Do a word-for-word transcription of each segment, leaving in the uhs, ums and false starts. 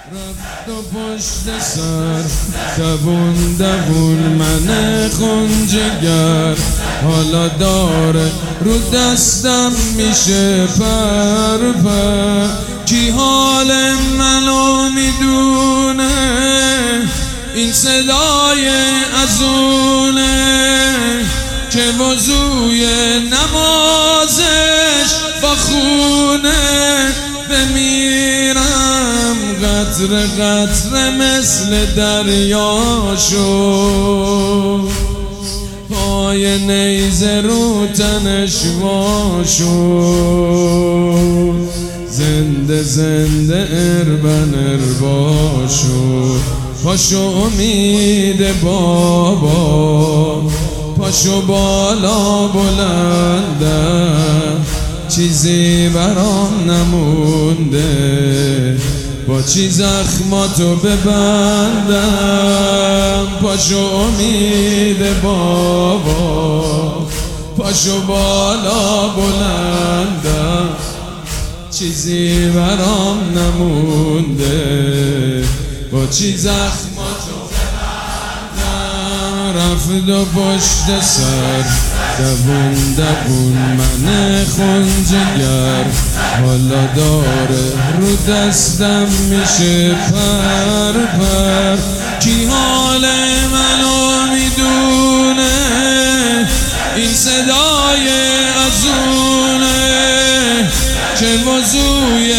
رفت و پشت سر دوون دوون من خونجگر، حالا داره رو دستم میشه پر پر. کی حال منو میدونه، این صدای ازونه که وضوی نمازش با خونه. بمیرم قطره قطره مثل دریا شد، پای نیزه رو تنش وا شد. زنده زنده اربن اربا شد. پاشو امید بابا، پاشو بالا بلنده، چیزی برام نمونده، با چی زخماتو ببندم. پاشو امید بابا، پاشو بالا بلنده، چیزی برام نمونده، با چی زخماتو ببندم. رفت و پشت سر دوون دوون من خونجگر، حالا داره رو دستم میشه پر پر. کی حال منو میدونه، این صدای ازونه که وضوی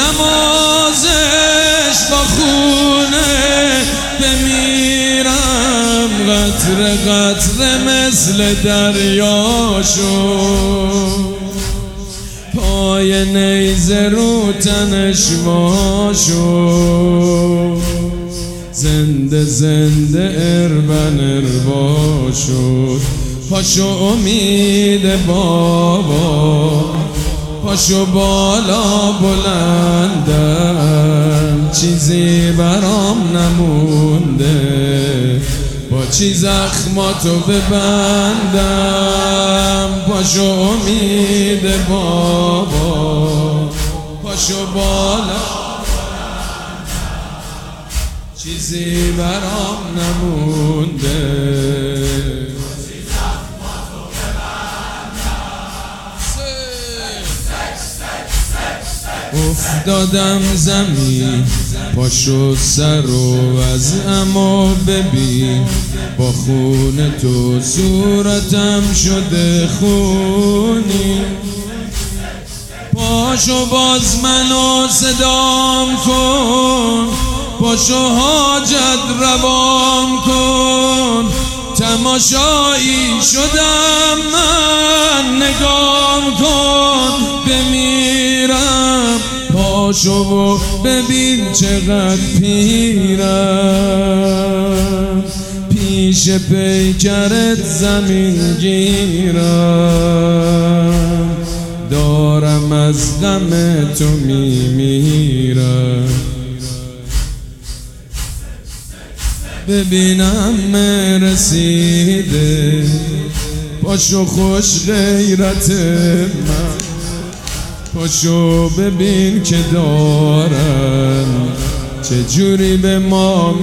نمازش با خونه. بمیرم قطره قطره مثل دریا شد، پای نیزه رو تنش وا شد. زنده زنده اربن اربا شد. پاشو امید بابا، پاشو بالا بلندم، چیزی برام نمونده، با چی زخماتو ببندم. پاشو امید بابا، پاشو بالا بلندم، چیزی برام نمونده. افتادم زمین، پاشو سر و از اما ببین، با خون تو صورتم شده خونی. پاشو باز منو صدام کن، پاشو حاجت روام کن. تماشایی شدم من، نگام کن. بمیرم پاشو و ببین چقدر پیرم، پیش پیکرت زمین گیرم. دارم از غم تو میمیرم. ببینم رسیده، پاشو خوش غیرت من. پاشو ببین که دارن چجوری به ما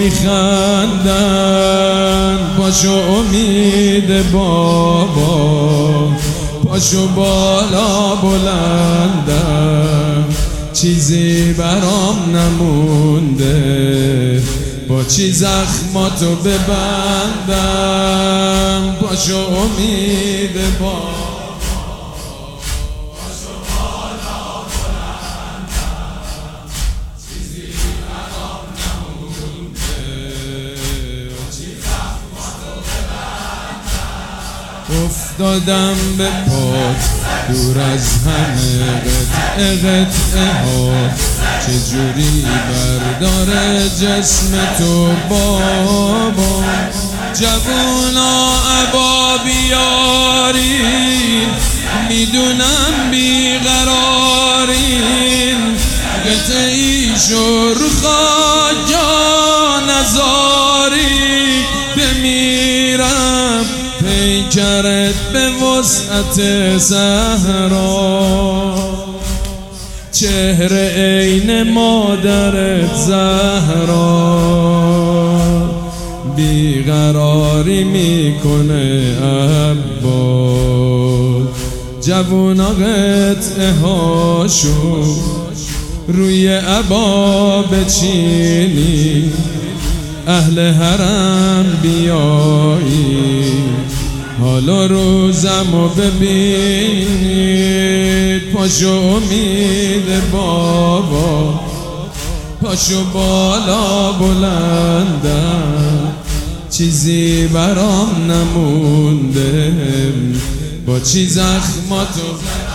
میخندن. پاشو امید بابا، پاشو بالا بلندم، چیزی برام نمونده، با چی زخماتو ببندم. پاشو امید بابا، پاشو بالا بلندم، چیزی برام نمونده، با چی زخماتو ببندم. افتادم به پات دور از همه قطعه قطعه ها، چجوری برداره جسم تو بابا. جوونا عبا بیارین، میدونم بیقرارین. قطعی شو رو خاک جا نزاری. بمیرم پیکرت به وسعت صحرا، چهره عین مادرت زهرا بیقراری میکنه عباس. جوونا قطعه هاشون روی عبا بچینی، اهل حرم بیایی حالا روزمو ببینید. پاشو امید بابا، پاشو بالا بلندم، چیزی برام نمونده، با چی زخماتو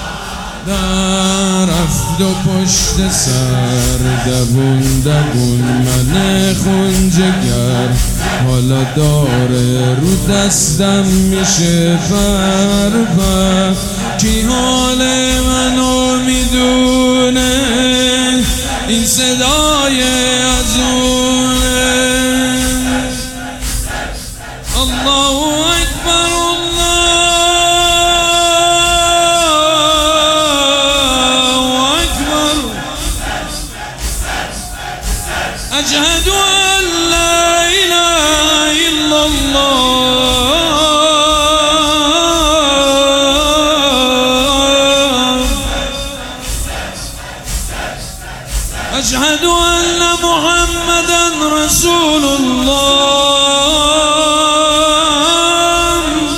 در رفت و پشت سر دوون دوون من خون جگر، حالا داره رو دستم میشه فر فر. کی حال منو میدونه این صدای ازونه. الله اکبر أشهد أن لا إله إلا الله، أشهد أن محمدا رسول الله،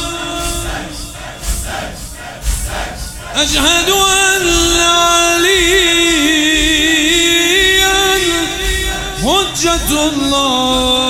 أشهد أن علي حجة الله.